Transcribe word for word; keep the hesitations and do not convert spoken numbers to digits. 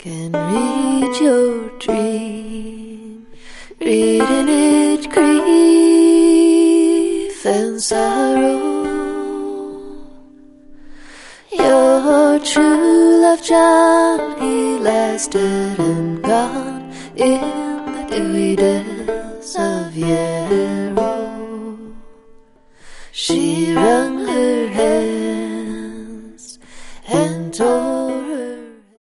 can read your dream, reading each grief and sorrow. Your true love, John, he lies dead and gone in the dewy days of yore.